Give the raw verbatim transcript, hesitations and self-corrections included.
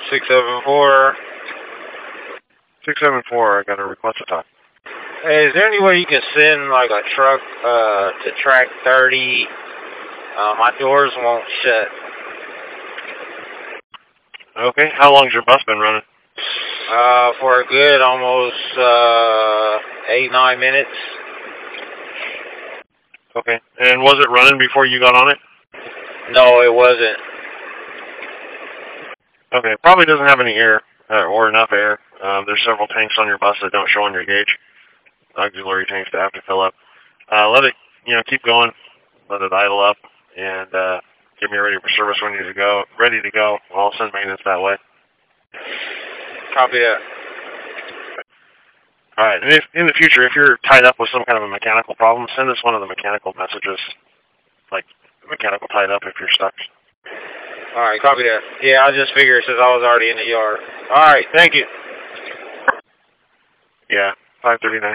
six seven four. six seven four, I got a request to talk. Hey, is there any way you can send, like, a truck uh, to track thirty? Uh, my doors won't shut. Okay, how long's your bus been running? Uh, for a good almost uh, eight, nine minutes. Okay, and was it running before you got on it? No, it wasn't. Okay, probably doesn't have any air, uh, or enough air. Um, there's several tanks on your bus that don't show on your gauge. Auxiliary tanks that have to fill up. Uh, let it, you know, keep going. Let it idle up, and uh, get me ready for service when you need to go. Ready to go. I'll send maintenance that way. Copy that. All right, and if in the future, if you're tied up with some kind of a mechanical problem, send us one of the mechanical messages, like mechanical tied up if you're stuck. All right, copy that. Yeah, I just figured since I was already in the yard. All right, thank you. Yeah, five thirty-nine.